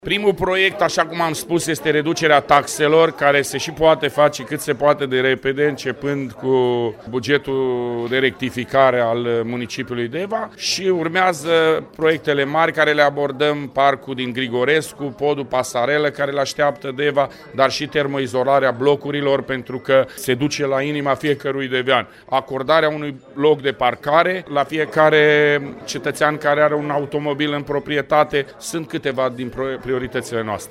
Primul proiect, așa cum am spus, este reducerea taxelor, care se și poate face cât se poate de repede, începând cu bugetul de rectificare al municipiului Deva, și urmează proiectele mari care le abordăm, parcul din Grigorescu, podul Pasarelă care le așteaptă Deva, dar și termoizolarea blocurilor, pentru că se duce la inima fiecărui devean. Acordarea unui loc de parcare la fiecare cetățean care are un automobil în proprietate sunt câteva din prioritățile noastre.